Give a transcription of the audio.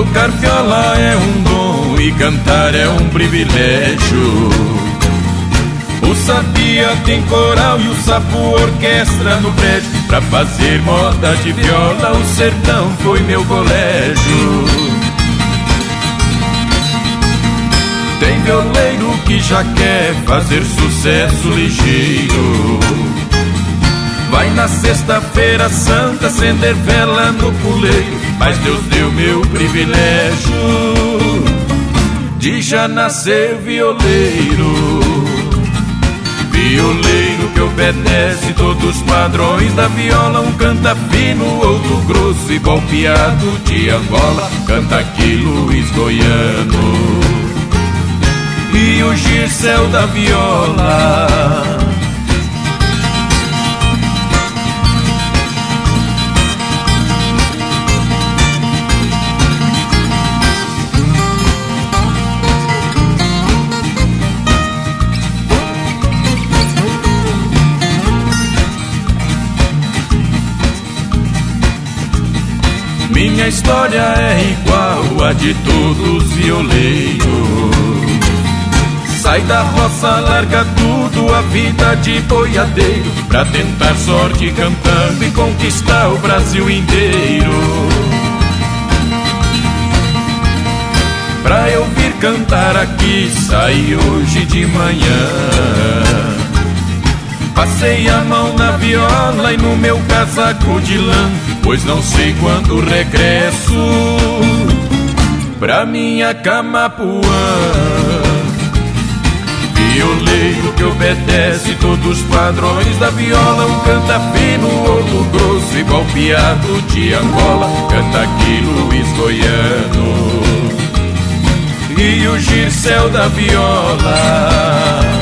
Tocar viola é um dom e cantar é um privilégio. O Sabia tem coral e o Sapo orquestra no prédio. Pra fazer moda de viola o sertão foi meu colégio. Tem violeiro que já quer fazer sucesso ligeiro. Vai na sexta-feira santa acender vela no puleiro. Mas Deus deu meu privilégio de já nascer violeiro. Violeiro que obedece todos os padrões da viola. Um canta fino, outro grosso, igual piado de Angola. Canta aqui Luiz Goiano e o Gircel da viola. Minha história é igual a de todos os violeiros. Sai da roça, larga tudo, a vida de boiadeiro, pra tentar sorte cantando e conquistar o Brasil inteiro. Pra eu vir cantar aqui, saí hoje de manhã. Passei a mão na viola e no meu casaco de lã, pois não sei quando regresso pra minha Camapuã. Violeiro que obedece todos os padrões da viola. Um canta fino, outro grosso, igual piado de Angola. Canta aqui Luiz Goiano e o Gircel da viola.